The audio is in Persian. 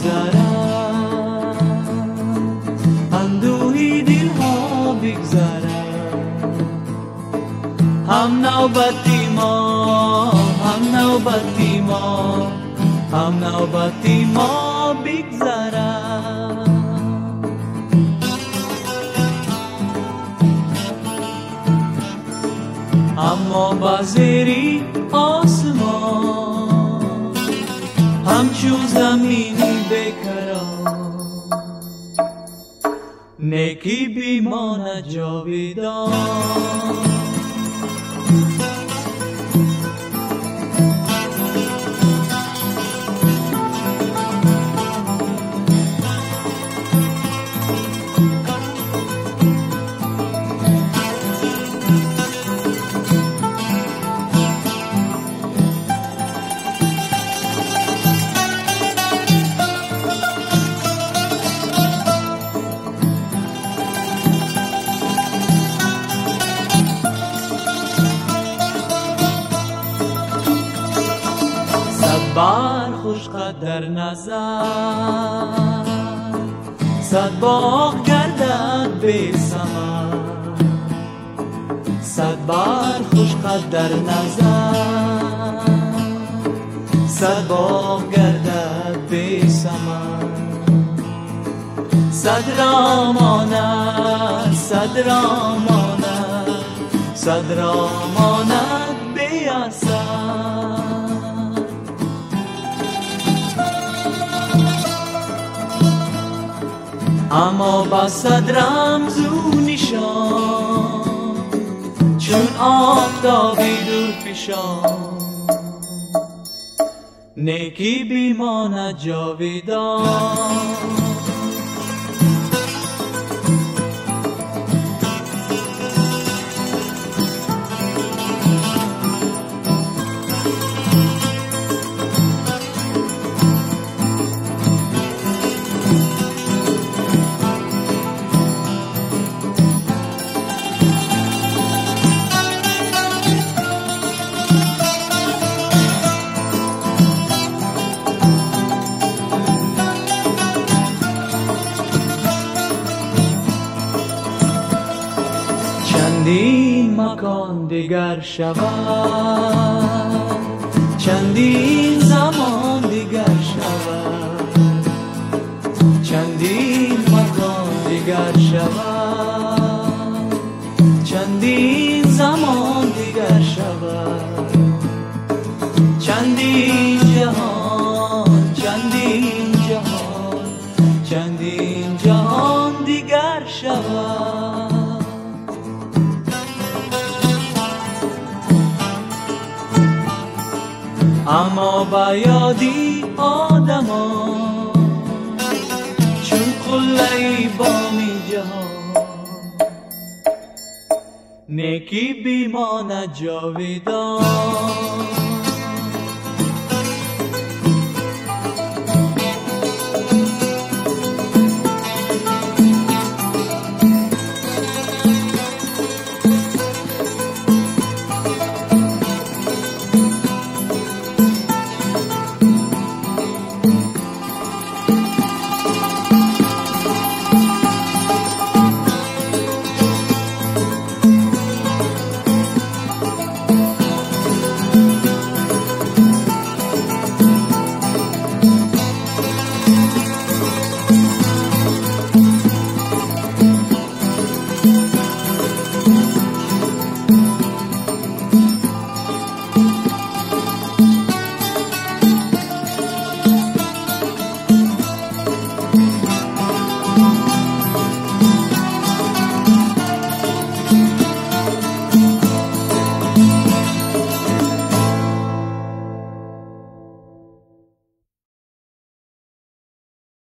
بگذرد، اندوهی دلها بگذرد. هم نوبتی ما، هم نوبتی ما، هم نوبتی ما بگذرد. اما بزیری آسمان همچون زمینی بیکران، نیکی بیماند جاویدان. بر خوش قدر نظر، صد باغ گردد بی ثمر. صد بر خوش قدر نظر، صد باغ گردد بی ثمر. صد را ماند، صد را ماند، صد را ماند بی اثر. اما با صد رمز و نشان، چون آفتابی دور پیشان، نیکی بیماند جاویدان. چندین مکان دیگر شود، چندین زمان دیگر شود، چندین مکان دیگر شود، چندین زمان دیگر شود. چندین جهان، چندین جهان، چندین جهان دیگر شود. اما با یادی آدمان، چون قله‌ای بامی جهان، نیکی بیماند جاویدان.